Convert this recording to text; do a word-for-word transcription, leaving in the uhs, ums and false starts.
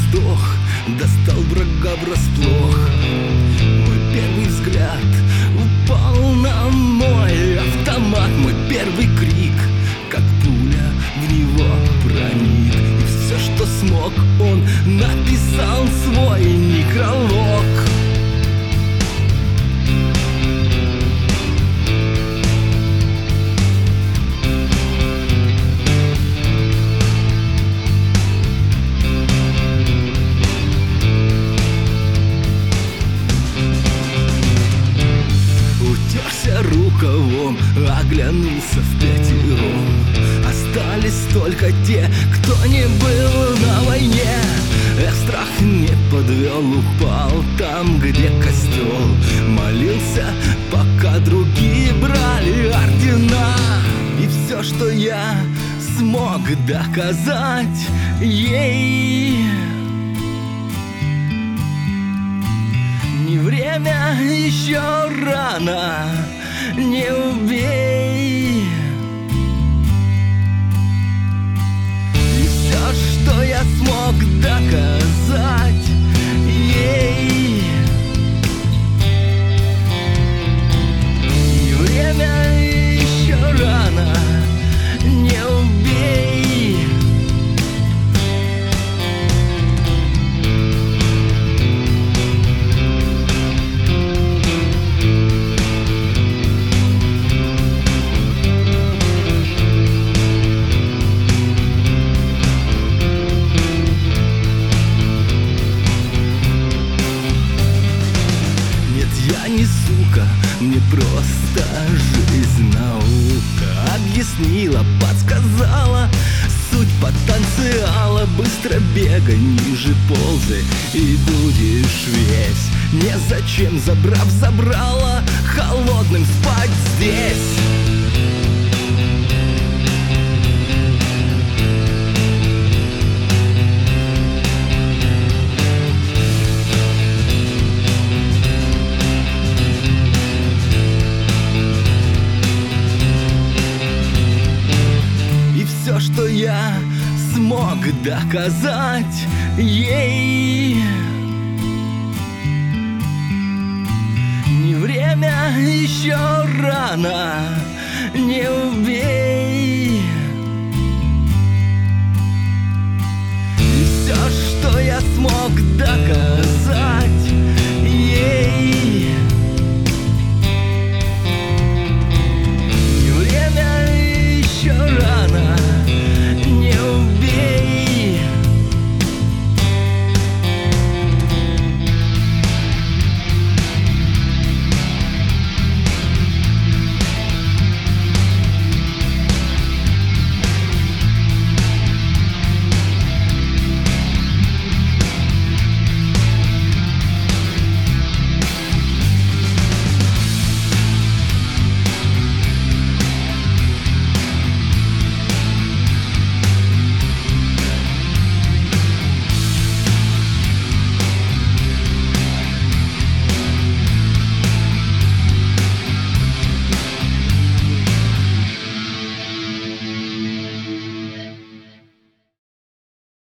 вздох достал врага врасплох. Мой первый взгляд упал на мой автомат, мой первый крик, как пуля в него проник. И все, что смог, он написал свой некролог. Рукавом оглянулся впятером. Остались только те, кто не был на войне. Эх, страх не подвел, упал там, где костел. Молился, пока другие брали ордена. И все, что я смог доказать ей: не время, еще рано, не убей. И все, что я смог доказать ей: не время, еще рано, не убей. Не сука, мне просто жизнь наука объяснила, подсказала суть потенциала. Быстро бегай, ниже ползай, и будешь весь. Незачем, забрав забрала, холодным спать здесь. Все, что я смог доказать ей: не время, еще рано, не убей.